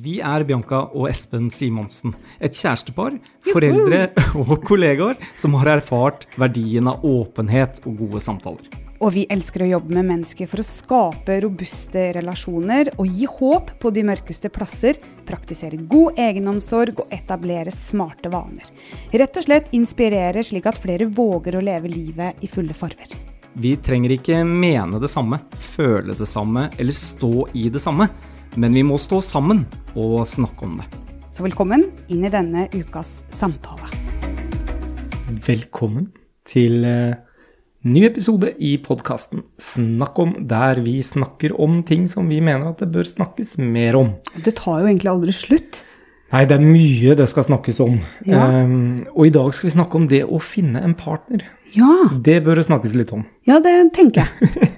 Vi Bianca og Espen Simonsen, et kjærestepar, foreldre og kollegaer som har erfart verdien av åpenhet og gode samtaler. Og vi elsker å jobbe med mennesker for å skape robuste relasjoner og gi håp på de mørkeste plasser, praktisere god egenomsorg og etablere smarte vaner. Rett og slett inspirere slik at flere våger å leve livet i fulle farver. Vi trenger ikke mene det samme, føle det samme eller stå i det samme, men vi må stå sammen og snakke om det. Så velkommen inn i denne ukas samtale. Velkommen til ny episode i podcasten Snakk om, der vi snakker om ting som vi mener at det bør snakkes mer om. Det tar jo egentlig aldri slutt. Nei, det mye det skal snakkes om. Ja. Og i dag skal vi snakke om det å finne en partner. Ja. Det bør det snakkes litt om. Ja, det tenker jeg.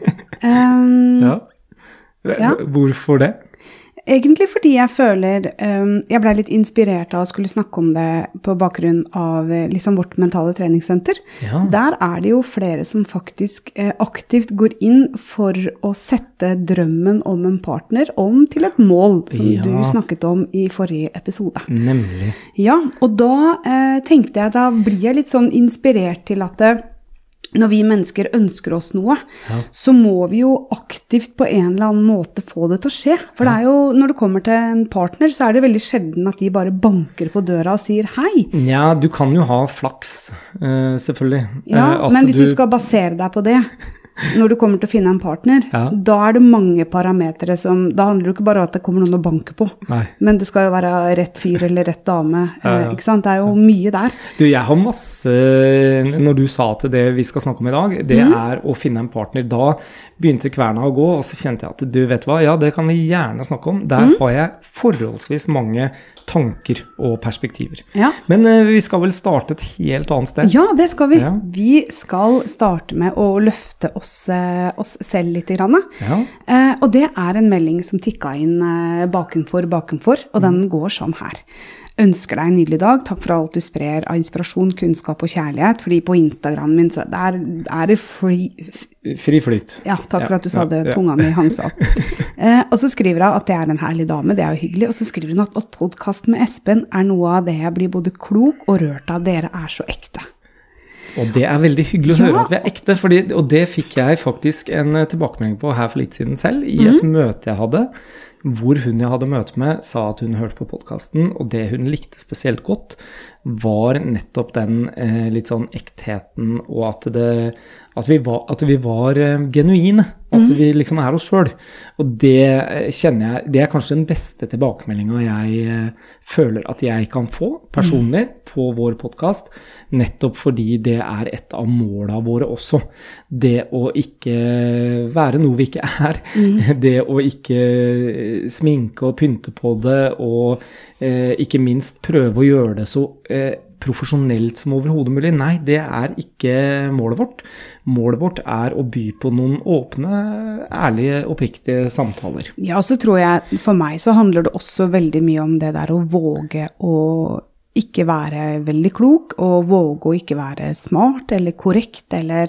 Ja. Ja. Hvorfor det? Egentlig fordi jeg føler, jeg ble litt inspirert av å skulle snakke om det på bakgrunn av liksom vårt mentale treningssenter. Ja. Der det jo flere som faktisk aktivt går inn for å sette drømmen om en partner om til et mål, som Ja. du snakket om i forrige episode. Nemlig. Ja, og da tenkte jeg, da blir jeg litt sånn inspirert til at når vi mennesker ønsker oss noe, så må vi jo aktivt på en eller annen måte få det til å skje. For det jo, når det kommer til en partner, så det veldig sjelden at de bare banker på døra og sier hei. Ja, du kan jo ha flaks, selvfølgelig. Ja, At men hvis du skal basere deg på det, når du kommer til å finne en partner, Ja. da det mange parametere som, da handler det jo ikke bare om at det kommer noen å banke på, Nei. men det skal jo være rett fyr eller rett dame, Ja. ikke sant? Det jo mye der. Du, jeg har masse, når du sa til det vi skal snakke om i dag, det å finne en partner. Da begynte kverna å gå, og så kjente jeg at du vet hva, ja, det kan vi gjerne snakke om. Der har jeg forholdsvis mange tanker og perspektiver. Ja. Men vi skal vel starte et helt annet sted. Ja, det skal vi. Ja. Vi skal starte med å løfte oss selv litt grann. Ja. Og det en melding som tikket inn bakenfor, og den går sånn her. Ønsker deg en nydelig dag. Takk for alt du sprer av inspirasjon, kunnskap og kjærlighet. Fordi på Instagram min så det Fri flyt. Ja, takk for at du sa det, Ja. tunga mi hang seg opp. Og så skriver hun at det en herlig dame, det jo hyggelig. Og så skriver hun at podcasten med Espen noe av det jeg blir både klok og rørt av. Dere så ekte. Og det veldig hyggelig å Ja. høre at vi ekte, og det fikk jeg faktisk en tilbakemelding på her for litt siden selv, i et møte jeg hadde, hvor hun jeg hadde møte med sa at hun hørte på podcasten, og det hun likte spesielt godt, var nettopp den litt sånn ektheten, og at vi var genuine, at vi liksom oss selv. Og det kjenner jeg, det kanskje den beste tilbakemeldingen jeg føler at jeg kan få personlig på vår podcast, nettopp fordi det et av målene våre også. Det å ikke være noe vi ikke det å ikke sminke og pynte på det, og ikke minst prøve å gjøre det så profesjonelt som overhodet mulig. Nei, det ikke målet vårt. Målet vårt å by på noen åpne, ærlige, oppriktige samtaler. Ja, og så tror jeg, for meg så handler det også veldig mye om det der å våge å ikke være veldig klok, og våge å ikke være smart, eller korrekt, eller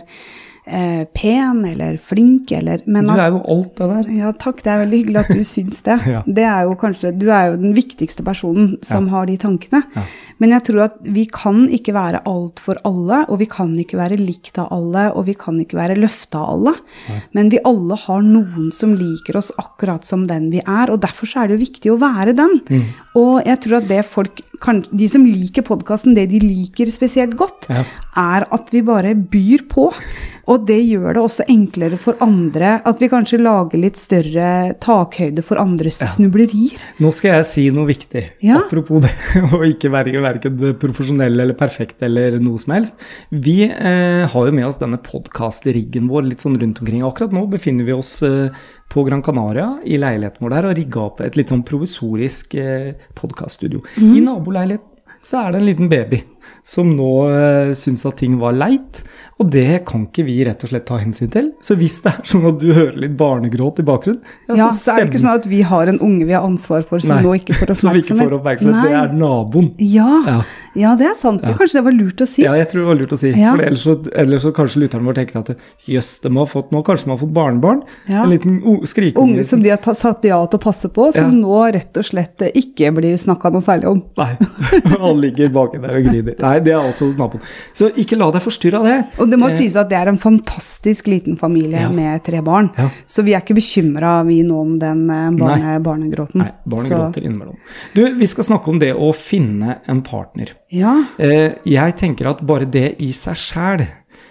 pen, eller flink, eller... Men du jo alt det der. Ja, takk, det veldig hyggelig at du syns det. Ja. Det jo kanskje, du jo den viktigste personen som har de tankene. Ja. Men jeg tror at vi kan ikke være alt for alle, og vi kan ikke være likt av alle, og vi kan ikke være løftet av alle. Ja. Men vi alle har noen som liker oss akkurat som den vi og derfor så det jo viktig å være den. Og jeg tror at det folk, de som liker podcasten, det de liker spesielt godt, at vi bare byr på. Og det gjør det også enklere for andre, at vi kanskje lager litt større takhøyde for andres snublerier. Nå skal jeg si noe viktig, apropos det, og ikke være hverken profesjonell eller perfekt eller noe som helst. Vi har jo med oss denne podcast-riggen vår litt sånn rundt omkring. Akkurat nå befinner vi oss på Gran Canaria i leiligheten vår der, og rigget opp et litt sånn provisorisk podcaststudio. I naboleiligheten så det en liten baby som nå synes at ting var leit, og det kan ikke vi rett og slett ta hensyn til. Så hvis det sånn at du hører litt barnegråt i bakgrunnen, så det ikke sånn at vi har en unge vi har ansvar for som nå ikke får oppmerksomhet. Som ikke får oppmerksomhet, det naboen. Ja, det sant. Kanskje det var lurt å si. Ja, jeg tror det var lurt å si. For ellers så kanskje lytteren vår tenker at jøss, de har fått nå, kanskje de har fått barnebarn, en liten skrikeunge. Unge som de har satt ja til å passe på, som nå rett og slett ikke blir snakket noe særlig om. Nei, han ligger baki der og griner. Nei, det også hos naboen. Så ikke la deg forstyrre av det. Og det må sies at det en fantastisk liten familie med 3 barn. Så vi ikke bekymret vi nå om den barnegråten. Nei, barnet gråter innimellom. Du, vi skal snakke om det å finne en partner. Ja. Jeg tenker at bare det i seg selv,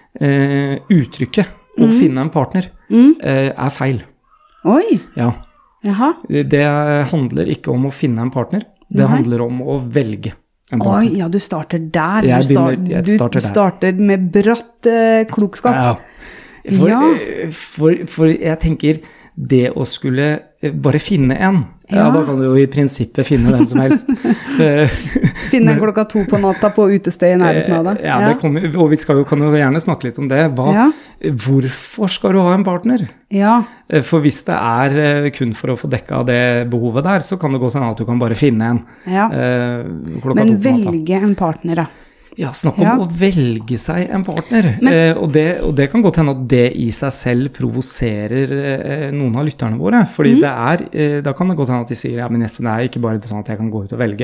uttrykket å finne en partner, feil. Oi. Ja. Jaha. Det handler ikke om å finne en partner, det handler om å velge. Oi, ja, du starter der. Du starter med bratt klokskap. Ja, for jeg tenker det å skulle bare finne en, da kan du jo i prinsippet finne hvem som helst. Finne en 2:00 på natta på utested i nærheten av deg. Ja, det kommer, og vi kan jo gjerne snakke litt om det. Hvorfor skal du ha en partner? Ja. For hvis det kun for å få dekket det behovet der, så kan det gå sånn at du kan bare finne en. Ja. Men velge en partner da. Ja, snakk om å velge seg en partner. Og det kan godt hende at det i seg selv provoserer noen av lytterne våre. Fordi da kan det godt hende at de sier, ja, men Espen, det ikke bare sånn at jeg kan gå ut og velge.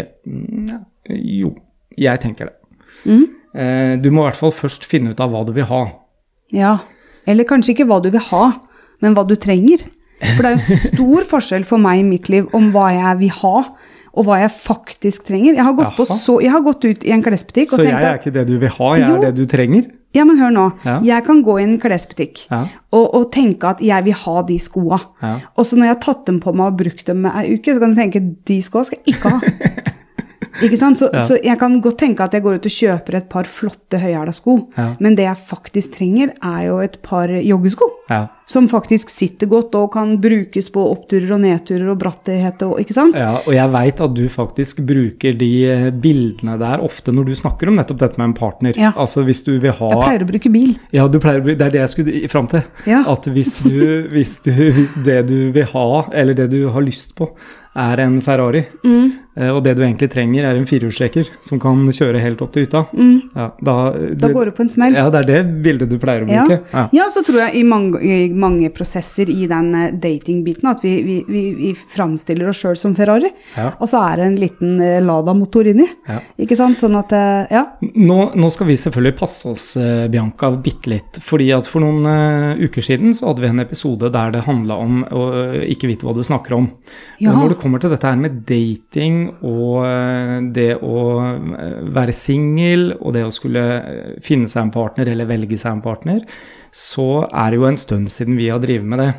Jo, jeg tenker det. Du må i hvert fall først finne ut av hva du vil ha. Ja, eller kanskje ikke hva du vil ha, men hva du trenger. For det jo stor forskjell for meg i mitt liv om hva jeg vil ha, og hva jeg faktisk trenger. Jeg har gått ut i en klesbutikk og tenkt at... Så jeg ikke det du vil ha, jeg det du trenger? Ja, men hør nå. Jeg kan gå i en klesbutikk og tenke at jeg vil ha de skoene. Og så når jeg har tatt dem på meg og brukt dem en uke, så kan jeg tenke, de skoene skal jeg ikke ha. Ikke sant? Så jeg kan godt tenke at jeg går ut og kjøper et par flotte høyhæla sko, men det jeg faktisk trenger jo et par joggesko, som faktisk sitter godt og kan brukes på oppturer og nedturer og brattighet, ikke sant? Ja, og jeg vet at du faktisk bruker de bildene der ofte når du snakker om nettopp dette med en partner. Altså hvis du vil ha... Jeg pleier å bruke bil. Ja, det det jeg skulle frem til. At hvis det du vil ha, eller det du har lyst på, en Ferrari, og det du egentlig trenger en firehjulstrekker som kan kjøre helt opp til hytta. Da går det på en smell. Ja, det det bildet du pleier å bruke. Ja, så tror jeg i mange prosesser i den datingbiten at vi fremstiller oss selv som Ferrari, og så det en liten Lada-motor inni. Ikke sant? Sånn at, Nå skal vi selvfølgelig passe oss, Bianca, bittelitt, fordi at for noen uker siden så hadde vi en episode der det handlet om å ikke vite hva du snakker om. Når det kommer til dette her med dating og det å være single og det å skulle finne seg en partner eller velge seg en partner, så det jo en stund siden vi har drivet med det.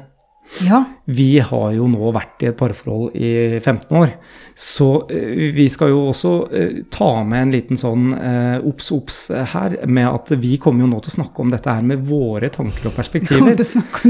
Vi har jo nå vært i et parforhold i 15 år, så vi skal jo også ta med en liten sånn ops her, med at vi kommer jo nå til å snakke om dette her med våre tanker og perspektiver.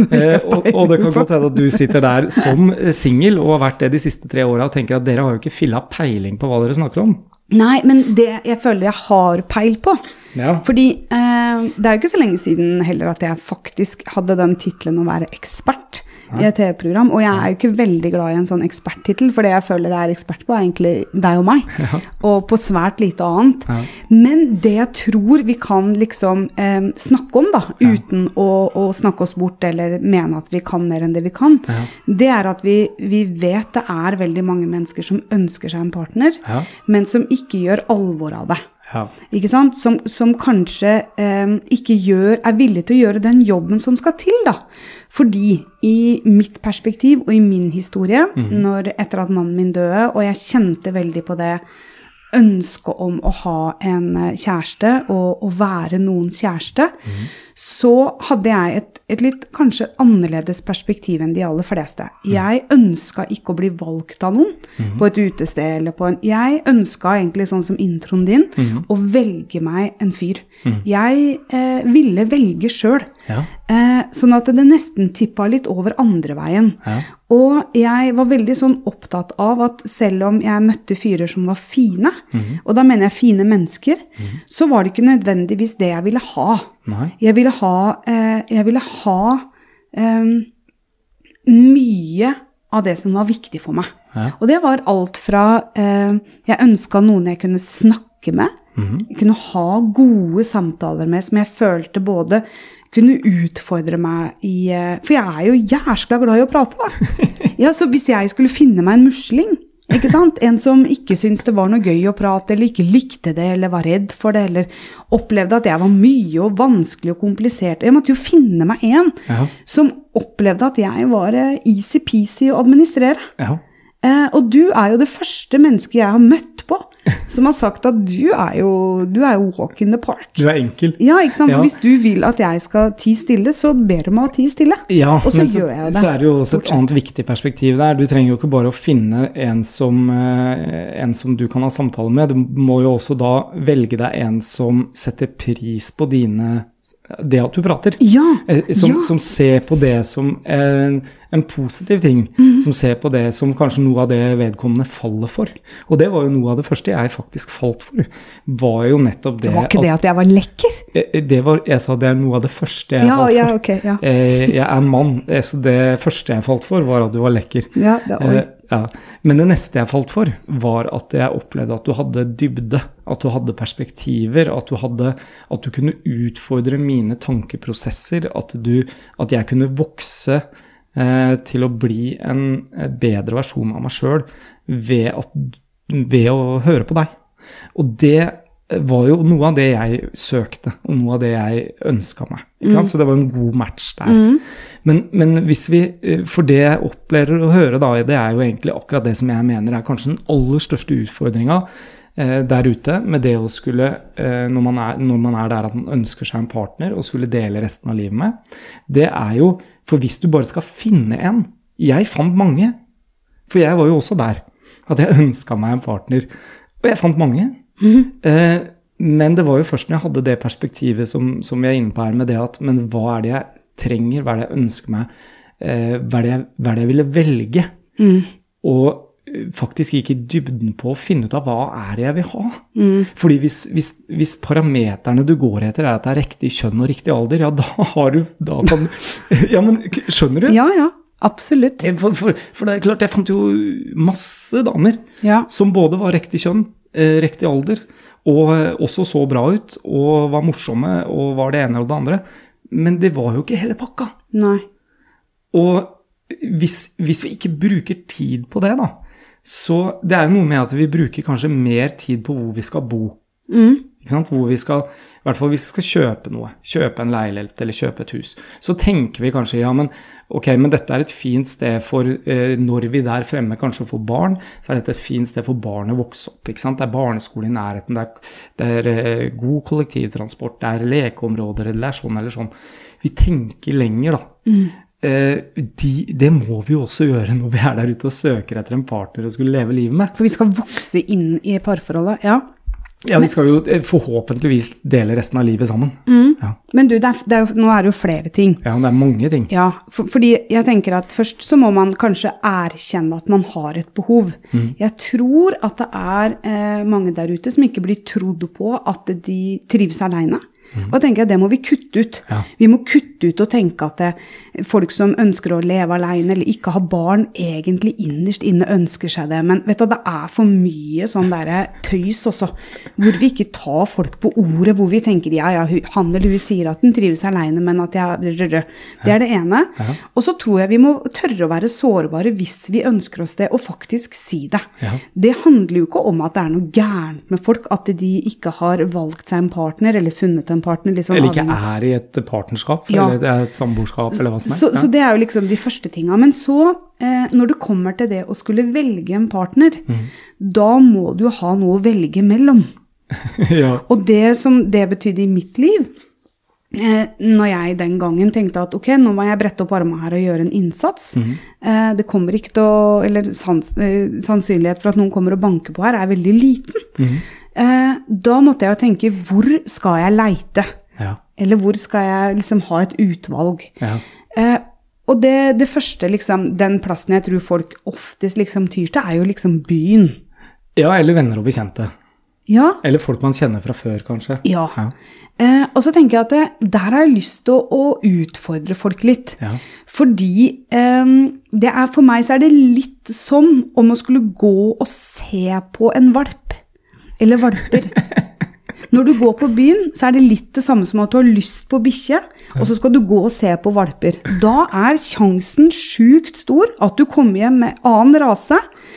Og det kan godt hende at du sitter der som single og har vært det de siste 3 årene og tenker at dere har jo ikke fillet peiling på hva dere snakker om. Nei, men det jeg føler jeg har peil på. Fordi det jo ikke så lenge siden heller at jeg faktisk hadde den titlen å være ekspert i et TV-program, og jeg jo ikke veldig glad i en sånn eksperttitel, for det jeg føler jeg ekspert på egentlig deg og meg, og på svært lite annet. Men det jeg tror vi kan liksom snakke om da, uten å snakke oss bort eller mene at vi kan mer enn det vi kan, det at vi vet det veldig mange mennesker som ønsker seg en partner, men som ikke gjør alvor av det. Ikke sant? Som kanskje ikke villig til å gjøre den jobben som skal til da. Fordi i mitt perspektiv og i min historie, etter at mannen min døde, og jeg kjente veldig på det ønske om å ha en kjæreste og å være noens kjæreste, så hadde jeg et litt kanskje annerledes perspektiv enn de aller fleste. Jeg ønsket ikke å bli valgt av noen på et utested eller jeg ønsket egentlig sånn som introen din, å velge meg en fyr. Jeg ville velge selv, sånn at det nesten tippet litt over andre veien. Og jeg var veldig sånn opptatt av at selv om jeg møtte fyrer som var fine, og da mener jeg fine mennesker, så var det ikke nødvendigvis det jeg ville ha. Nei. Jeg ville ha mye av det som var viktig for meg. Ja. Og det var alt fra, jeg ønsket noen jeg kunne snakke med, jeg kunne ha gode samtaler med, som jeg følte både kunne utfordre meg i, for jeg jo jæskla glad i å prate da. Ja, så hvis jeg skulle finne meg en musling, ikke sant? En som ikke syntes det var noe gøy å prate, eller ikke likte det, eller var redd for det, eller opplevde at jeg var mye og vanskelig og komplisert. Jeg måtte jo finne meg en som opplevde at jeg var easy-peasy å administrere. Ja. Og du jo det første mennesket jeg har møtt på, som har sagt at du jo walk in the park. Du enkel. Ja, ikke sant? For hvis du vil at jeg skal ti stille, så ber du meg å ti stille. Ja, og så men gjør jeg det. Så det jo også et annet viktig perspektiv der. Du trenger jo ikke bare å finne en som du kan ha samtale med. Du må jo også da velge deg en som setter pris på det at du prater. Ja, som ser på det som en positiv ting, som ser på det som kanskje noe av det vedkommende faller for. Og det var jo noe av det første jeg faktisk falt for, var jo nettopp det. Det var ikke det at jeg var lekker? Jeg sa det noe av det første jeg falt for. Ja, ok, ja. Jeg en mann, så det første jeg falt for var at du var lekker. Ja, det ja. Men det neste jeg falt for var at jeg opplevde at du hadde dybde, at du hadde perspektiver, at du kunne utfordre mine tankeprosesser, at jeg kunne vokse til å bli en bedre versjon av meg selv ved å høre på deg. Og det var jo noe av det jeg søkte, og noe av det jeg ønsket meg. Ikke sant? Så det var en god match der. Men hvis for det jeg opplever å høre da, det jo egentlig akkurat det som jeg mener kanskje den aller største utfordringen der ute, med det å skulle, når man der at man ønsker seg en partner og skulle dele resten av livet med, det jo, for hvis du bare skal finne en, jeg fant mange, for jeg var jo også der, at jeg ønsket meg en partner, og jeg fant mange, men det var jo først når jeg hadde det perspektivet som jeg inne på her, med det at, men hva det jeg trenger, hva det jeg ønsker meg, hva det jeg ville velge, og faktisk gikk i dybden på å finne ut av hva det jeg vil ha. Fordi hvis parameterne du går etter at det riktig kjønn og riktig alder, ja, da kan ja, men skjønner du? Ja, absolutt. For det klart, jeg fant jo masse damer som både var riktig kjønn, riktig alder, og også så bra ut, og var morsomme, og var det ene og det andre. Men det var jo ikke hele pakka. Nei. Og hvis vi ikke bruker tid på det da, så det jo noe med at vi bruker kanskje mer tid på hvor vi skal bo. Ikke sant? Hvor vi skal, i hvert fall hvis vi skal kjøpe noe, kjøpe en leilighet eller kjøpe et hus, så tenker vi kanskje, ja, men ok, men dette et fint sted for, når vi der fremme kanskje får barn, så dette et fint sted for barnet å vokse opp, ikke sant? Det barneskole i nærheten, det god kollektivtransport, det lekeområder, eller sånn eller sånn. Vi tenker lenger da. Det må vi jo også gjøre når vi der ute og søker etter en partner og skulle leve livet med. For vi skal vokse inn i parforholdet, ja. Ja, vi skal jo forhåpentligvis dele resten av livet sammen. Ja. Men du, nå det jo flere ting. Ja, det mange ting. Ja, fordi jeg tenker at først så må man kanskje erkjenne at man har et behov. Jeg tror at det mange der ute som ikke blir trodd på at de trives alene. Og da tenker jeg, det må vi kutte ut. Ja. Vi må kutte ut og tenke at folk som ønsker å leve alene eller ikke ha barn, egentlig innerst inne ønsker seg det. Men vet du, det for mye sånn der tøys også, hvor vi ikke tar folk på ordet, hvor vi tenker, ja, han eller hun sier at den trives alene, men at det det det ene. Ja. Og så tror jeg vi må tørre å være sårbare hvis vi ønsker oss det, og faktisk si det. Ja. Det handler jo ikke om at det noe gærent med folk, at de ikke har valgt seg en partner, eller funnet en partner. Liksom, eller ikke i et partnerskap, eller et samboerskap, eller hva som helst. Så det jo liksom de første tingene. Men så, når det kommer til det å skulle velge en partner, da må du ha noe å velge mellom. Ja. Og det som det betydde i mitt liv, når jeg den gangen tenkte at ok, nå må jeg brette opp armene her og gjøre en innsats, det kommer ikke til å, eller sannsynlighet for at noen kommer og banker på her veldig liten. Da måtte jeg jo tenke, hvor skal jeg leite? Ja. Eller hvor skal jeg liksom ha et utvalg? Ja. Og det første, liksom, den plassen jeg tror folk oftest liksom tyr til, jo liksom byen. Ja, eller venner og bekjente. Ja. Eller folk man kjenner fra før, kanskje. Ja. Og så tenker jeg at der har jeg lyst til å utfordre folk litt. Ja. Fordi for meg så det litt som om å skulle gå og se på en valp. Eller valper. Når du går på byen, så det litt det samme som at du har lyst på bikkje, og så skal du gå og se på valper. Da sjansen sjukt stor at du kommer hjem med annen rase,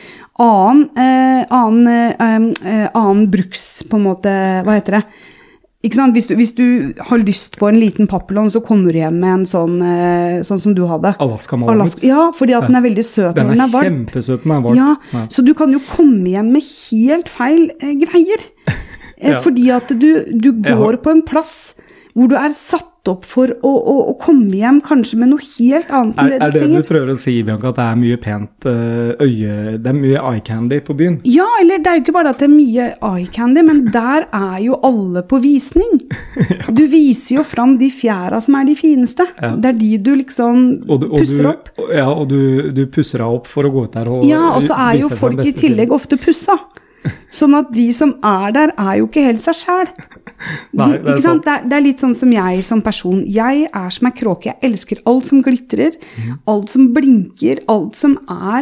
annen bruks, på en måte, hva heter det? Ikke sant? Hvis du har lyst på en liten papillon, så kommer du hjem med en sånn som du hadde. Alaska Malamut. Ja, fordi at den veldig søt når den varm. Den kjempesøt når den varm. Ja, så du kan jo komme hjem med helt feil greier. Fordi at du går på en plass hvor du satt opp for å komme hjem kanskje med noe helt annet enn det du trenger. Det du prøver å si, Bianca, at det mye pent det mye eye candy på byen? Ja, eller det jo ikke bare at det mye eye candy, men der jo alle på visning. Ja. Du viser jo fram de fjæra som de fineste. Ja. Det de du liksom pusser opp. Ja, og du pusser deg opp for å gå ut der og ja, og så jo folk i tillegg ofte pussa. Sånn at de som der jo ikke helt seg selv. Ikke sant? Det litt sånn som jeg som person. Jeg som kråke. Jeg elsker alt som glitrer, alt som blinker, alt som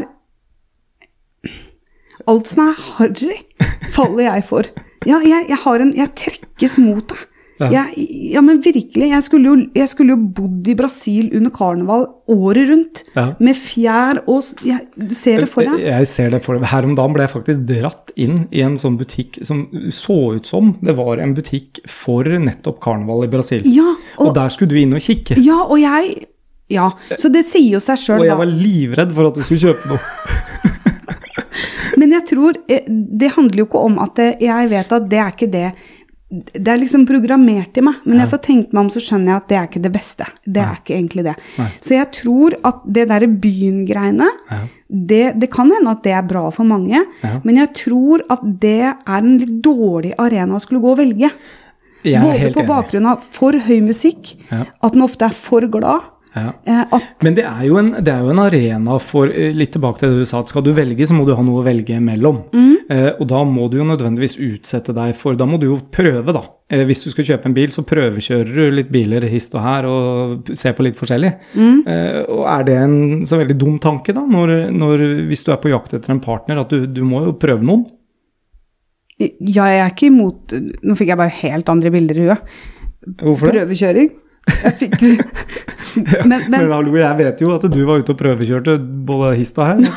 harry, faller jeg for. Ja, jeg trekkes mot det. Ja, men virkelig, jeg skulle jo bodd i Brasil under karneval året rundt, med fjær og, du ser det for deg? Jeg ser det for deg. Her om dagen ble jeg faktisk dratt inn i en sånn butikk som så ut som det var en butikk for nettopp karneval i Brasil. Ja, og der skulle du inn og kikke. Ja, og så det sier jo seg selv da. Og jeg var livredd for at du skulle kjøpe noe. Men jeg tror, det handler jo ikke om at jeg vet at det ikke det. Det liksom programmert i meg, men jeg får tenkt meg om så skjønner jeg at det ikke det beste. Det ikke egentlig det. Nei. Så jeg tror at det der byen-greiene, det kan hende at det bra for mange, men jeg tror at det en litt dårlig arena å skulle gå og velge. Både på bakgrunn av for høy musikk, at den ofte for glad. Ja. Men det jo en arena for, litt tilbake til det du sa, at skal du velge, så må du ha noe å velge mellom. Og da må du jo nødvendigvis utsette deg for, da må du jo prøve da. Hvis du skal kjøpe en bil, så prøvekjører du litt biler hist og her, og ser på litt forskjellig. Og det en så veldig dum tanke da, hvis du på jakt etter en partner, at du må jo prøve noen? Ja, jeg ikke imot, nå fikk jeg bare helt andre bilder i huet. Hvorfor det? Prøvekjøring. Jeg fikk men hallo, jeg vet jo at du var ute og prøvekjørte både hist og her.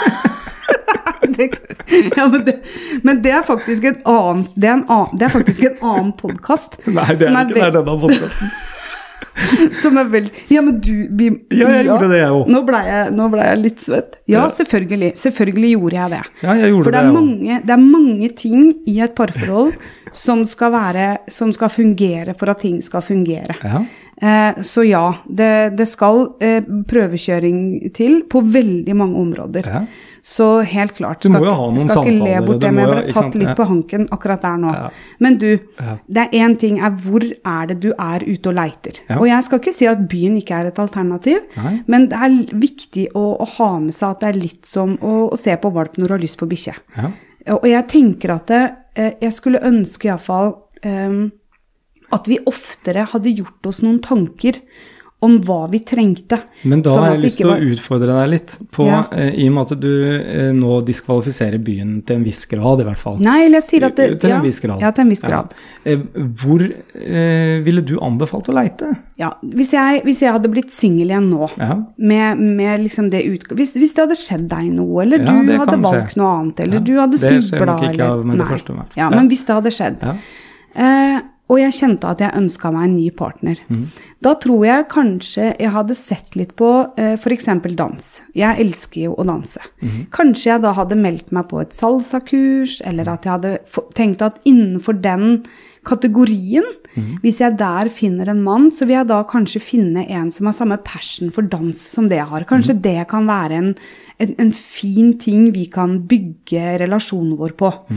Men det faktisk en annen det faktisk en annen podcast. Nei, det ikke denne podcasten. Som vel, ja, men jeg gjorde det jeg også. Nå ble jeg litt svett. Ja, selvfølgelig gjorde jeg det. Ja, jeg gjorde for det mange ting i et parforhold som skal fungere for at ting skal fungere. Ja. Så ja, det skal prøvekjøring til på veldig mange områder. Ja. Så helt klart, skal ikke le bort det, men jeg ble tatt litt på hanken akkurat der nå. Ja. Men du, det en ting hvor det du ute og leiter? Ja. Og jeg skal ikke si at byen ikke et alternativ, men det viktig å ha med seg at det litt som å se på valp når du har lyst på bikkje. Ja. Og jeg tenker at jeg skulle ønske i hvert fall at vi oftere hadde gjort oss noen tanker om hva vi trengte. Men da har jeg lyst til å utfordre deg litt på, i og med at du nå diskvalifiserer byen til en viss grad i hvert fall. Nei, jeg sier at til en viss grad. Ja, til en viss grad. Hvor ville du anbefalt å leite? Ja, hvis jeg hadde blitt single igjen nå, med liksom det hvis det hadde skjedd deg noe, eller du hadde valgt noe annet, eller du hadde snublet. Det skjer nok ikke av med det første. Ja, men hvis det hadde skjedd. Og jeg kjente at jeg ønsket meg en ny partner. Da tror jeg kanskje jeg hadde sett litt på for eksempel dans. Jeg elsker jo å danse. Kanskje jeg da hadde meldt meg på et salsa-kurs, eller at jeg hadde tenkt at innenfor den kategorien, hvis jeg der finner en mann, så vil jeg da kanskje finne en som har samme passion for dans som det jeg har. Kanskje det kan være en fin ting vi kan bygge relasjonen vår på.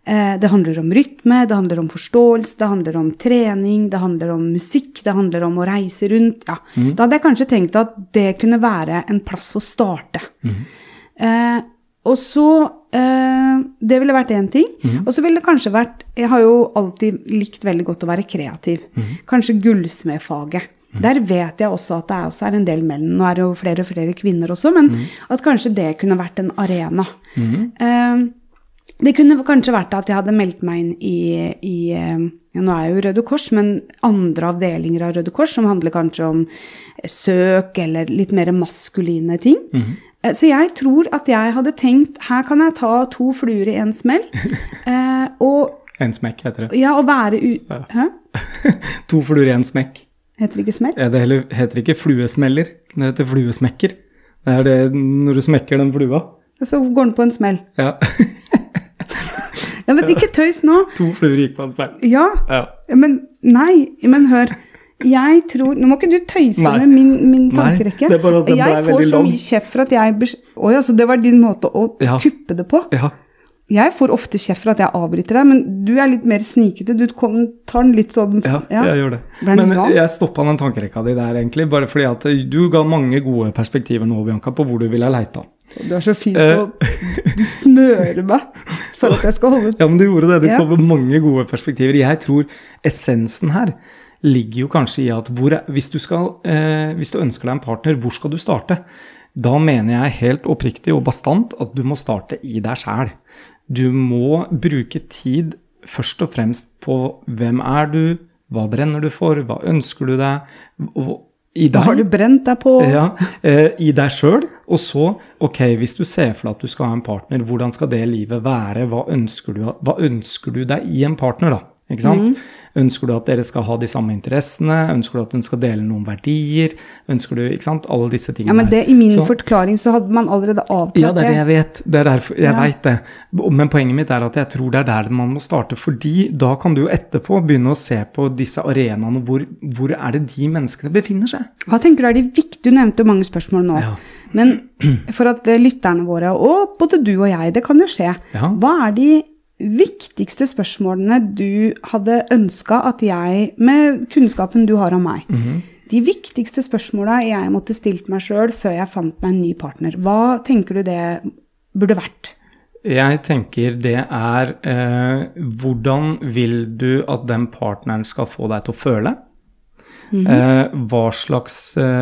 Det handler om rytme, det handler om forståelse, det handler om trening, det handler om musikk, det handler om å reise rundt. Ja. Da hadde jeg kanskje tenkt at det kunne være en plass å starte. Og så, det ville vært en ting. Og så ville det kanskje vært, jeg har jo alltid likt veldig godt å være kreativ. Kanskje gullsmedfaget. Der vet jeg også at det også en del menn, nå det jo flere og flere kvinner også, men at kanskje det kunne vært en arena. Det kunne kanskje vært at jeg hadde meldt meg inn ja, nå jeg jo Røde Kors, men andre avdelinger av Røde Kors, som handler kanskje om søk eller litt mer maskuline ting. Så jeg tror at jeg hadde tenkt, her kan jeg ta 2 fluer i en smell, og en smekk heter det. Ja, og være Hæ? 2 fluer i en smekk. Heter det ikke smell? Ja, det heter ikke fluesmeller, det heter fluesmekker. Det det når du smekker den flua. Så går den på en smell. Ja. Ja, men ikke tøys nå. 2 fluer gikk på en smell. Ja, men hør. Jeg tror, nå må ikke du tøyse med min tankerekke. Nei, det bare at den jeg får så mye kjeft for at jeg, så det var din måte å kuppe det på. Ja. Jeg får ofte kjeft for at jeg avbryter deg, men du litt mer snikete. Du tar den litt sånn. Ja, jeg gjør det. Men jeg stoppet den tankerekka di der egentlig, bare fordi at du ga mange gode perspektiver nå, Bianca, på hvor du ville leite. Du så fint, og du smører meg for at jeg skal holde. Ja, men du gjorde det. Du kom med mange gode perspektiver. Jeg tror essensen her ligger jo kanskje i at hvis du ønsker deg en partner, hvor skal du starte? Da mener jeg helt oppriktig og bastant at du må starte i deg selv. Du må bruke tid først og fremst på hvem du, hva brenner du for, hva ønsker du deg, i deg. Hva har du brent deg på? Ja, i deg selv, og så, ok, hvis du ser for deg at du skal ha en partner, hvordan skal det livet være, hva ønsker du deg i en partner da? Ikke sant? Ønsker du at dere skal ha de samme interessene? Ønsker du at hun skal dele noen verdier? Ønsker du, ikke sant? Alle disse tingene. Ja, men det, i min forklaring så hadde man allerede avklart det. Ja, det det jeg vet. Det derfor, jeg vet det. Men poenget mitt at jeg tror det der man må starte, fordi da kan du jo etterpå begynne å se på disse arenaene, hvor det de menneskene befinner seg? Hva tenker du de viktige? Du nevnte jo mange spørsmål nå. Ja. Men for at lytterne våre, og både du og jeg, det kan jo skje. Ja. Hva de viktigste spørsmålene du hadde ønsket at jeg, med kunnskapen du har om meg, de viktigste spørsmålene jeg måtte stilt meg selv før jeg fant meg en ny partner, hva tenker du det burde vært? Jeg tenker det hvordan vil du at den partneren skal få deg til å føle? Hva slags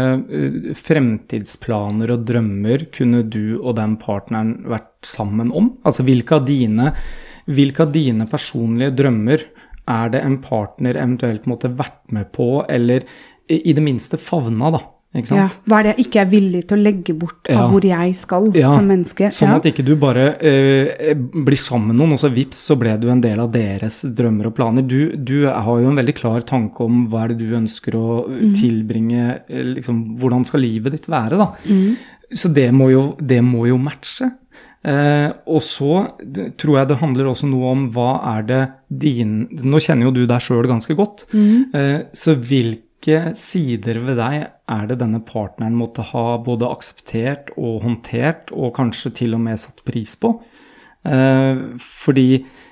fremtidsplaner og drømmer kunne du og den partneren vært sammen om? Altså hvilke av dine personlige drømmer det en partner eventuelt måtte vært med på, eller i det minste favna da, ikke sant? Ja, hva det jeg ikke villig til å legge bort av hvor jeg skal som menneske? Sånn at ikke du bare blir sammen med noen, og så vips, så ble du en del av deres drømmer og planer. Du har jo en veldig klar tanke om hva det du ønsker å tilbringe, liksom, hvordan skal livet ditt være da? Så det må jo matche. Og så tror jeg det handler også noe om hva det nå kjenner jo du deg selv ganske godt, så hvilke sider ved deg det denne partneren måtte ha både akseptert og håndtert, og kanskje til og med satt pris på? Fordi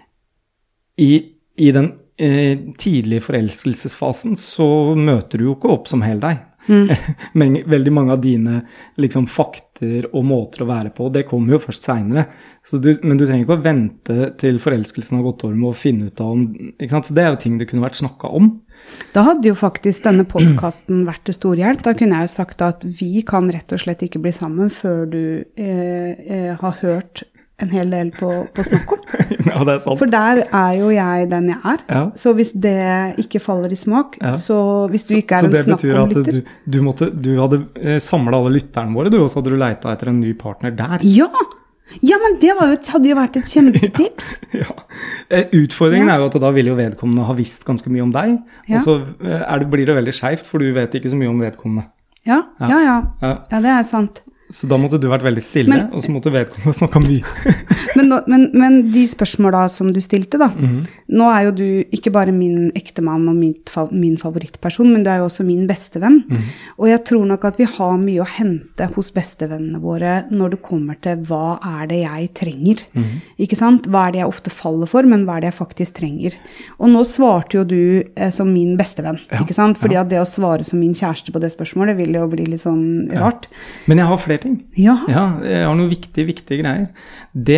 i den tidlige forelskelsesfasen så møter du jo ikke opp som hel deg. Men veldig mange av dine liksom, fakter og måter å være på, det kommer jo først senere. Men du trenger ikke å vente til forelskelsen har gått over med å finne ut av om, ikke sant? Så det jo ting det kunne vært snakket om. Da hadde jo faktisk denne podcasten vært til stor hjelp. Da kunne jeg jo sagt at vi kan rett og slett ikke bli sammen før du har hørt en hel del på snakk om. Ja, det sant. For der jo jeg den jeg Ja. Så hvis det ikke faller i smak, så hvis du ikke en snakk om lytter. Så det betyr at du hadde samlet alle lytterne våre, og så hadde du letet etter en ny partner der. Ja, men det hadde jo vært et kjempetips. Ja. Utfordringen jo at da vil jo vedkommende ha visst ganske mye om deg, og så blir det veldig skjevt, for du vet ikke så mye om vedkommende. Ja, det sant. Så da måtte du vært veldig stille, og så måtte vedkommende snakke mye. men de spørsmålene som du stilte da, nå jo du ikke bare min ektemann og min favorittperson, men du jo også min bestevenn. Og jeg tror nok at vi har mye å hente hos bestevennene våre når det kommer til hva det jeg trenger. Ikke sant? Hva det jeg ofte faller for, men hva det jeg faktisk trenger. Og nå svarte jo du som min bestevenn, ikke sant? Fordi at det å svare som min kjæreste på det spørsmålet vil jo bli litt sånn rart. Men jeg har flere ting. Ja, jeg har noen viktige greier. Det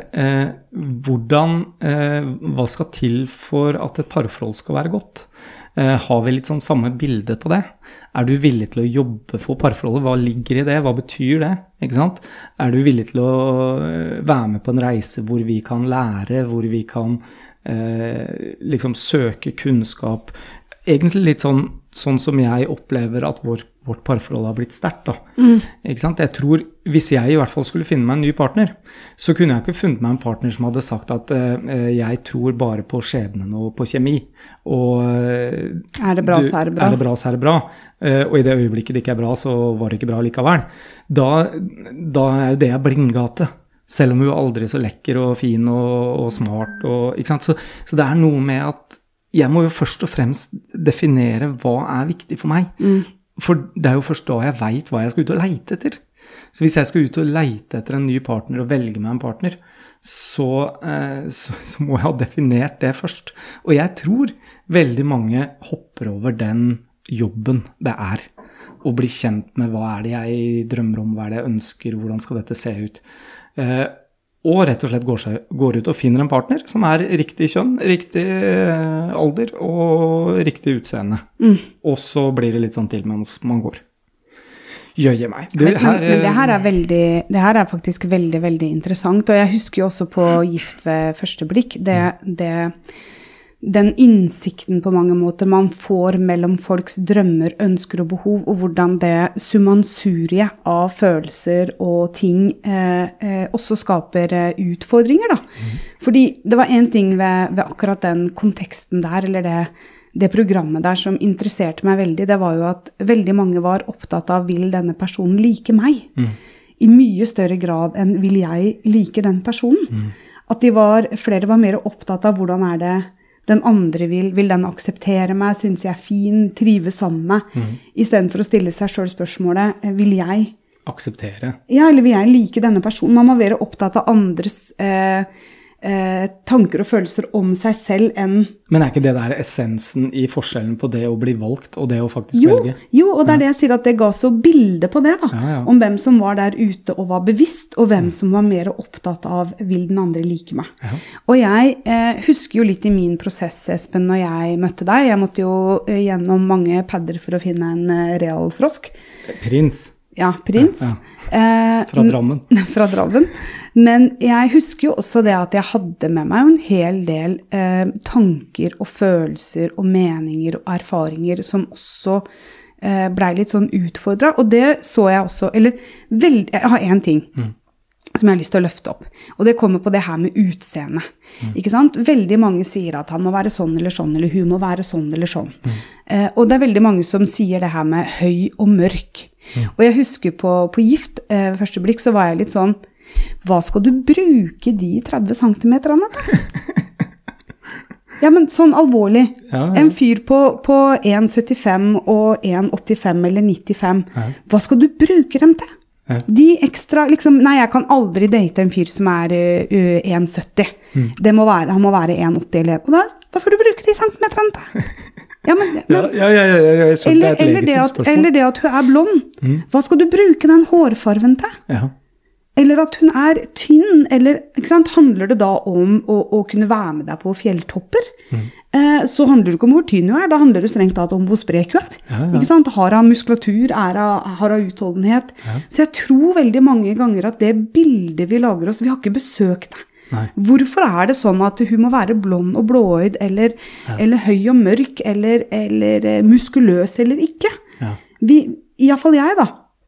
hvordan, hva skal til for at et parforhold skal være godt? Har vi litt sånn samme bilde på det? Du villig til å jobbe for parforholdet? Hva ligger i det? Hva betyr det? Ikke sant? Du villig til å være med på en reise hvor vi kan lære, hvor vi kan liksom søke kunnskap? Egentlig litt sånn som jeg opplever at vårt parforhold har blitt sterkt da. Ikke sant? Jeg tror, hvis jeg i hvert fall skulle finne meg en ny partner, så kunne jeg ikke funnet meg en partner som hadde sagt at jeg tror bare på skjebnen og på kjemi. Og det bra, så det bra. Det bra, så det bra. Og i det øyeblikket det ikke bra, så var det ikke bra likevel. Da jo det blindgate. Selv om hun aldri så lekker og fin og smart. Og, ikke sant? Så det noe med at jeg må jo først og fremst definere hva viktig for meg. For det jo først da jeg vet hva jeg skal ut og leite etter. Så hvis jeg skal ut og leite etter en ny partner og velge meg en partner, så må jeg ha definert det først. Og jeg tror veldig mange hopper over den jobben det å bli kjent med hva det jeg drømmer om, hva det jeg ønsker, hvordan skal dette se ut. Og rett og slett går ut og finner en partner som riktig kjønn, riktig alder og riktig utseende. Og så blir det litt sånn til mens man går. Jøye meg. Men det her faktisk veldig, veldig interessant, og jeg husker jo også på Gift ved første blikk, den innsikten på mange måter man får mellom folks drømmer, ønsker og behov, og hvordan det summansuriet av følelser og ting også skaper utfordringer da. Fordi det var en ting ved akkurat den konteksten der, eller det programmet der som interesserte meg veldig, det var jo at veldig mange var opptatt av vil denne personen like meg? I mye større grad enn vil jeg like den personen? At flere var mer opptatt av hvordan det den andre vil den akseptere meg, synes jeg fin, trive sammen med, I stedet for å stille seg selv spørsmålet, vil jeg akseptere? Ja, eller vil jeg like denne personen? Man må være opptatt av andres tanker og følelser om seg selv enn... Men ikke det essensen I forskjellen på det å bli valgt og det å faktisk velge? Jo, og det det jeg sier at det ga så bilde på det da, om hvem som var der ute og var bevisst, og hvem som var mer opptatt av vil den andre like meg. Og jeg husker jo litt I min prosess, Espen, når jeg møtte deg. Jeg måtte jo gjennom mange padder for å finne en real frosk. Prins. Ja, prins. Fra Drammen. Fra Drammen. Men jeg husker jo også det at jeg hadde med meg en hel del tanker og følelser og meninger og erfaringer som også ble litt sånn utfordret. Og det så jeg også, jeg har en ting som jeg har lyst til å løfte opp. Og det kommer på det her med utseende. Ikke sant? Veldig mange sier at han må være sånn eller sånn, eller hun må være sånn eller sånn. Og det veldig mange som sier det her med høy og mørk. Og jeg husker på Gift ved første blikk så var jeg litt sånn, hva skal du bruke de 30 centimeterne til? Ja, men sånn alvorlig. En fyr på 1,75 og 1,85 eller 95. Hva skal du bruke dem til? De ekstra, liksom, nei, jeg kan aldri date en fyr som 1,70. Han må være 1,80 eller, og da, hva skal du bruke de centimeterne til? Ja, eller det at hun blond. Hva skal du bruke den hårfarven til? Eller at hun tynn, eller, ikke sant, handler det da om å kunne være med deg på fjelltopper? Så handler det ikke om hvor tynn hun da handler det strengt tatt om hvor sprek hun ikke sant? Har hun muskulatur, har hun utholdenhet? Så jeg tror veldig mange ganger at det bildet vi lager oss, vi har ikke besøkt det. Nei. Hvorfor det sånn at hun må være blond og blåøyd, eller høy og mørk, eller muskuløs, eller ikke? I hvert fall jeg da,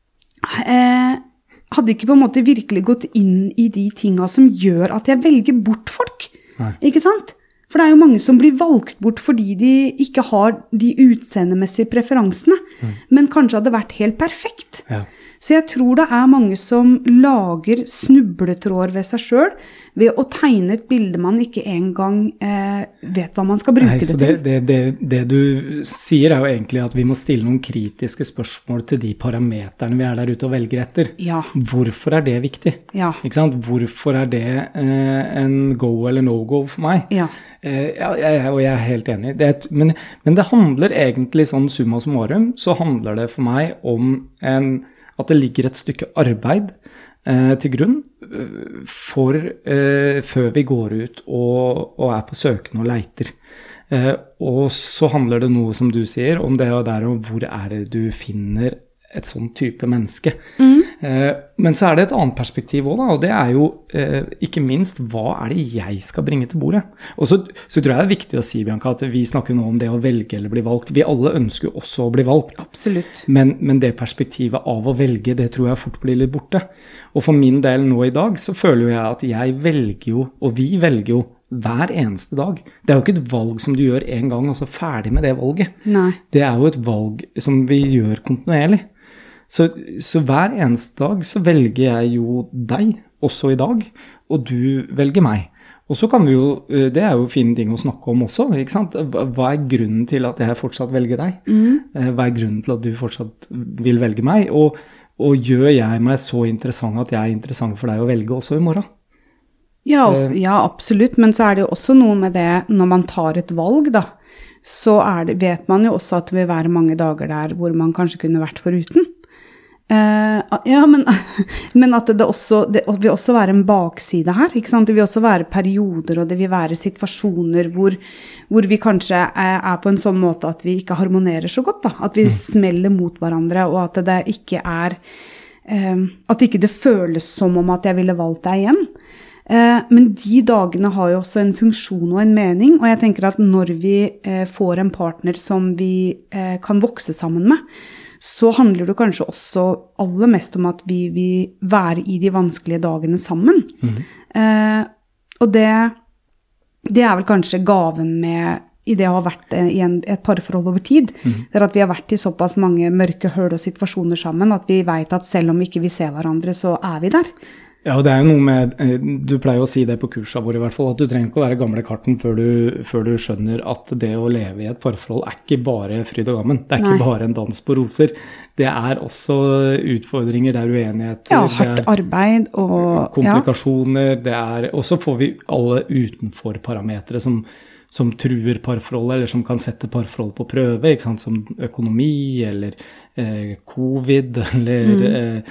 hadde ikke på en måte virkelig gått inn I de tingene som gjør at jeg velger bort folk. Ikke sant? For det jo mange som blir valgt bort fordi de ikke har de utseendemessige preferansene, men kanskje hadde vært helt perfekt. Så jeg tror det mange som lager snubletråder ved seg selv, ved å tegne et bilde man ikke engang vet hva man skal bruke det til. Det du sier jo egentlig at vi må stille noen kritiske spørsmål til de parameterne vi der ute og velger etter. Ja. Hvorfor det viktig? Ja. Ikke sant? Hvorfor det en go eller no-go for meg? Ja. Og jeg helt enig. Men det handler egentlig sånn summa summarum, så handler det for meg om at det ligger et stykke arbeid til grunn før vi går ut og på søken og leiter. Og så handler det noe som du sier om det og der, om hvor det du finner et sånn type menneske. Men så det et annet perspektiv også da, og det jo ikke minst hva det jeg skal bringe til bordet. Og så tror jeg det viktig å si, Bianca, at vi snakker nå om det å velge eller bli valgt. Vi alle ønsker jo også å bli valgt. Absolutt. Men det perspektivet av å velge, det tror jeg fort blir litt borte. Og for min del nå i dag, så føler jeg at jeg velger jo, og vi velger jo, hver eneste dag. Det jo ikke et valg som du gjør en gang, og så ferdig med det valget. Nei. Det jo et valg som vi gjør kontinuerlig. Så hver eneste dag så velger jeg jo deg, også i dag, og du velger meg. Og så kan vi jo, det jo fine ting å snakke om også, ikke sant? Hva grunnen til at jeg fortsatt velger deg? Hva grunnen til at du fortsatt vil velge meg? Og gjør jeg meg så interessant at jeg interessant for deg å velge også i morgen? Ja, absolutt, men så det jo også noe med det, når man tar et valg da, så vet man jo også at det vil være mange dager der hvor man kanskje kunne vært foruten. Men at det vil også være en bakside her, ikke sant? Det vil også være perioder, og det vil være situasjoner hvor vi kanskje på en sånn måte at vi ikke harmonerer så godt da, at vi smeller mot hverandre, og at det ikke at ikke det føles som om at jeg ville valgt deg igjen. Men de dagene har jo også en funksjon og en mening, og jeg tenker at når vi får en partner som vi kan vokse sammen med, så handler det kanskje også aller mest om at vi vil være i de vanskelige dagene sammen. Og det vel kanskje gaven med i det å ha vært i et parforhold over tid, det at vi har vært i såpass mange mørke høl og situasjoner sammen, at vi vet at selv om ikke vi ser hverandre, så vi der. Ja, og det jo noe med, du pleier å si det på kursa våre i hvert fall, at du trenger ikke å være gamle karten før du skjønner at det å leve i et parforhold ikke bare fryd og gammen. Det ikke bare en dans på roser. Det også utfordringer, det uenigheter. Ja, hardt arbeid og komplikasjoner. Ja. Og så får vi alle utenfor parametere som truer parforholdet, eller som kan sette parforhold på prøve, ikke sant? Som økonomi, eller covid, eller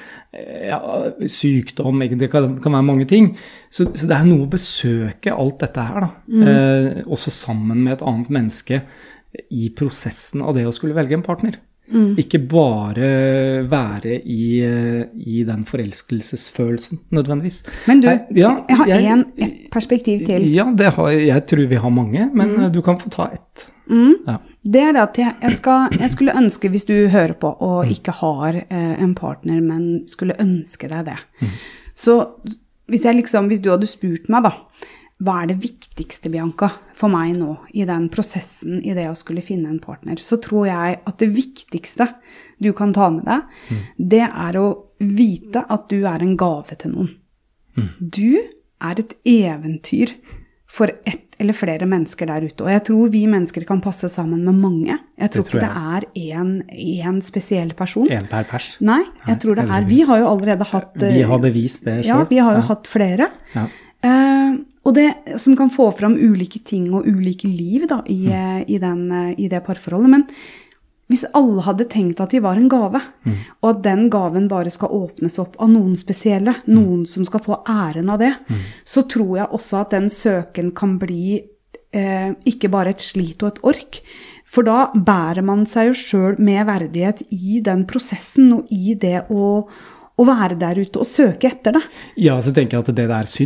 sykdom, det kan være mange ting. Så det noe å besøke alt dette her, da. Også sammen med et annet menneske i prosessen av det å skulle velge en partner. Ikke bare være i den forelskelsesfølelsen, nødvendigvis. Men du, jeg har et perspektiv til. Ja, jeg tror vi har mange, men du kan få ta ett. Ja. Det det at jeg skulle ønske, hvis du hører på og ikke har en partner, men skulle ønske deg det. Så hvis du hadde spurt meg da, hva det viktigste, Bianca, for meg nå i den prosessen i det å skulle finne en partner, så tror jeg at det viktigste du kan ta med deg, det å vite at du en gave til noen. Du et eventyr for ett eller flere mennesker der ute, og jeg tror vi mennesker kan passe sammen med mange. Jeg tror ikke det en spesiell person. En per pers. Nei, jeg tror det vi har jo allerede hatt... Vi har bevist det selv. Ja, vi har jo hatt flere. Ja. Og det som kan få fram ulike ting og ulike liv da, i det parforholdet, men hvis alle hadde tenkt at de var en gave, og at den gaven bare skal åpnes opp av noen spesielle, noen som skal få æren av det, så tror jeg også at den søken kan bli ikke bare et slit og et ork, for da bærer man seg jo selv med verdighet i den prosessen og i det å være der ute og søke etter det. Ja, så tenker jeg at det syns.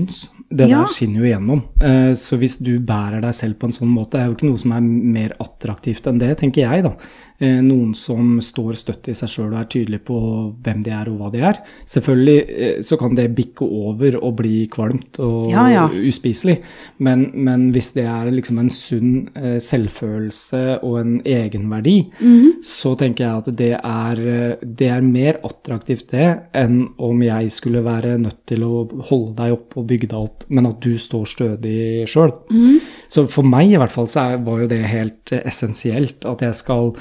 Det der skinner jo igjennom. Så hvis du bærer deg selv på en sånn måte, det jo ikke noe som mer attraktivt enn det, tenker jeg da. Noen som står støtt i seg selv og tydelig på hvem de og hva de Selvfølgelig så kan det bikke over og bli kvalmt og uspiselig, men hvis det liksom en sunn selvfølelse og en egenverdi, så tenker jeg at det mer attraktivt det enn om jeg skulle være nødt til å holde deg opp og bygge deg opp, men at du står stødig selv. Så for meg i hvert fall så var jo det helt essensielt at jeg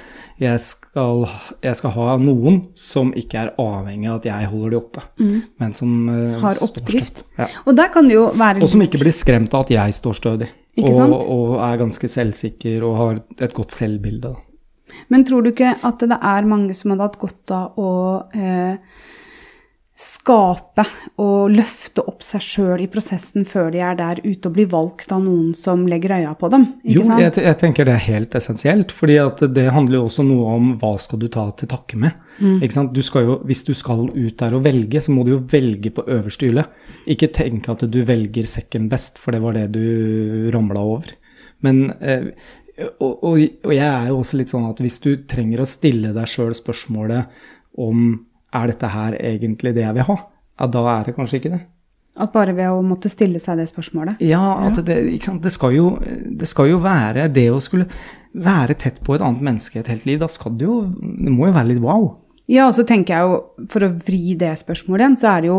skal ha noen som ikke avhengig av at jeg holder de oppe, men som har oppdrift. Og der kan det jo være og som ikke blir skremt av at jeg står stødig, og ganske selvsikker og har et godt selvbilde. Men tror du ikke at det mange som hadde hatt godt av å skape og løfte opp seg selv i prosessen før de der ute og blir valgt av noen som legger øya på dem, ikke sant? Jo, jeg tenker det helt essensielt, fordi at det handler jo også noe om hva skal du ta til takke med, ikke sant? Hvis du skal ut der og velge, så må du jo velge på øverste hylle. Ikke tenke at du velger sekken best, for det var det du ramlet over. Men og jeg jo også litt sånn at hvis du trenger å stille deg selv spørsmålet om dette her egentlig det jeg vil ha? Ja, da det kanskje ikke det. At bare ved å måtte stille seg det spørsmålet? Ja, at ikke sant? Det skal jo være det å skulle være tett på et annet menneske et helt liv, da skal det må jo være litt wow. Ja, og så tenker jeg jo, for å vri det spørsmålet igjen, så det jo,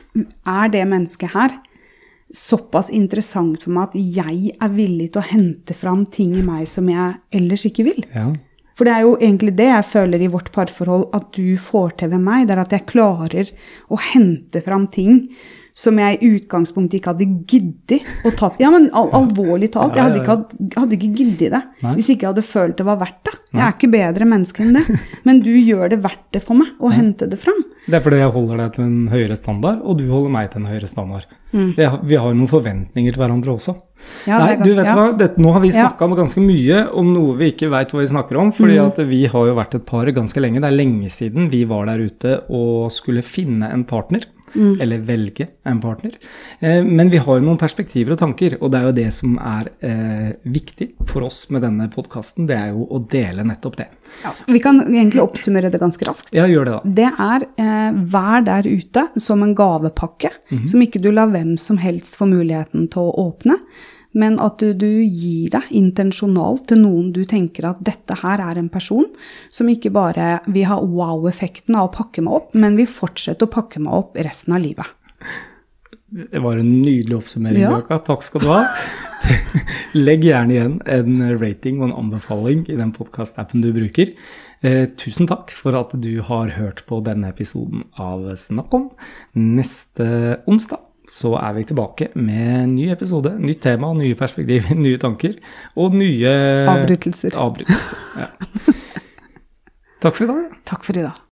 det mennesket her såpass interessant for meg at jeg villig til å hente fram ting i meg som jeg ellers ikke vil? Ja. For det jo egentlig det jeg føler i vårt parforhold at du får til ved meg, det at jeg klarer å hente fram ting som jeg i utgangspunktet ikke hadde giddet å tatt. Ja, men alvorlig talt, jeg hadde ikke giddet det, hvis ikke jeg hadde følt det var verdt det. Jeg ikke bedre menneske enn det, men du gjør det verdt det for meg, å hente det fram. Det fordi jeg holder deg til en høyere standard, og du holder meg til en høyere standard. Vi har jo noen forventninger til hverandre også. Ja, nei, du vet hva, nå har vi snakket ganske mye om noe vi ikke vet hva vi snakker om, fordi at vi har jo vært et par ganske lenge. Det lenge siden vi var der ute og skulle finne en partner, eller velge en partner. Men vi har jo noen perspektiver og tanker, og det jo det som viktig for oss med denne podcasten, det jo å dele nettopp det. Ja, vi kan egentlig oppsummere det ganske raskt. Ja, gjør det da. Det vær der ute som en gavepakke, som ikke du lar hvem som helst få muligheten til å åpne, men at du gir deg intensjonalt til noen du tenker at dette her en person som ikke bare vil ha wow-effekten av å pakke meg opp, men vil fortsette å pakke meg opp resten av livet. Det var en nydelig oppsummering, Bjørka. Takk skal du ha. Legg gjerne igjen en rating og en anbefaling i den podcast-appen du bruker. Tusen takk for at du har hørt på denne episoden av Snakk om. Neste onsdag så vi tilbake med en ny episode, nytt tema, nye perspektiver, nye tanker og nye avbrytelser. Ja. Takk for i dag. Takk for i dag.